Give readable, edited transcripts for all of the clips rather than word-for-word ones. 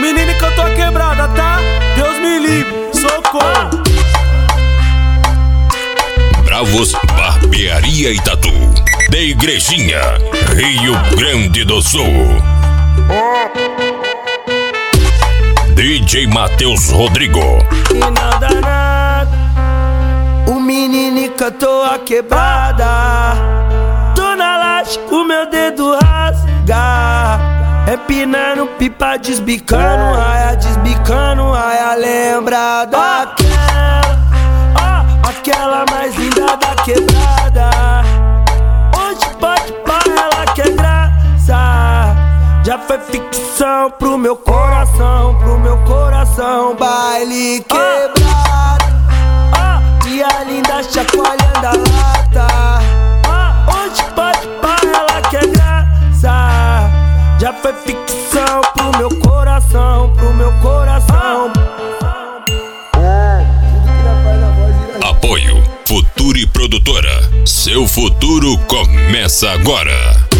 menino cantou a quebrada, tá? Deus me livre, socorro. Bravos Barbearia e Tatu, de Igrejinha, Rio Grande do Sul. DJ Matheus Rodrigo. E não dá nada, o menino cantou a quebrada. Tô na laje, o meu dedo rasga. Empinando pipa, desbicando raia, lembra aquela mais linda da quebrada. Hoje pode pá, ela quer graça. Já foi ficção pro meu coração, baile quebrado. E a linda chacoalhando a lata. Hoje pode pá, ela quer graça. Já foi ficção pro meu coração, Apoio Futuri Produtora. Seu futuro começa agora.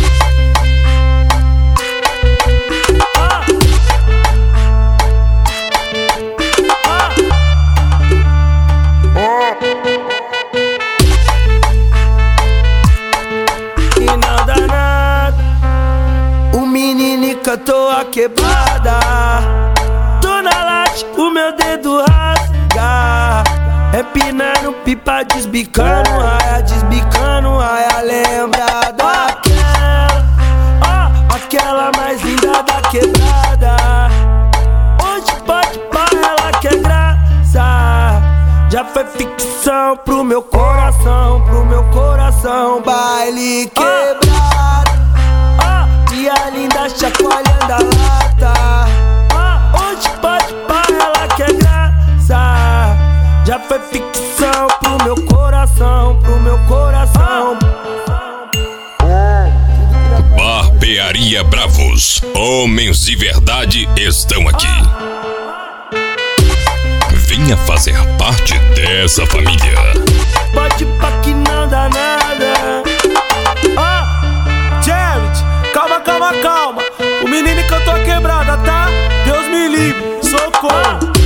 E não dá nada, o menino cantou a quebrada. Tô na laje, o meu dedo rasga. Empinando pipa, desbicando raia, lembra aquela mais linda da quebrada. Hoje pode pá, ela quer graça. Já foi ficção pro meu coração, baile quebrado. E a linda chacoalhando a lata. Hoje pode pá, ela quer graça. Já foi ficção pro meu coração, Barbearia Bravos, homens de verdade estão aqui. Venha fazer parte dessa família. Pode pá que não dá nada. Jared, calma. O menino cantou a quebrada, tá? Deus me livre, socorro.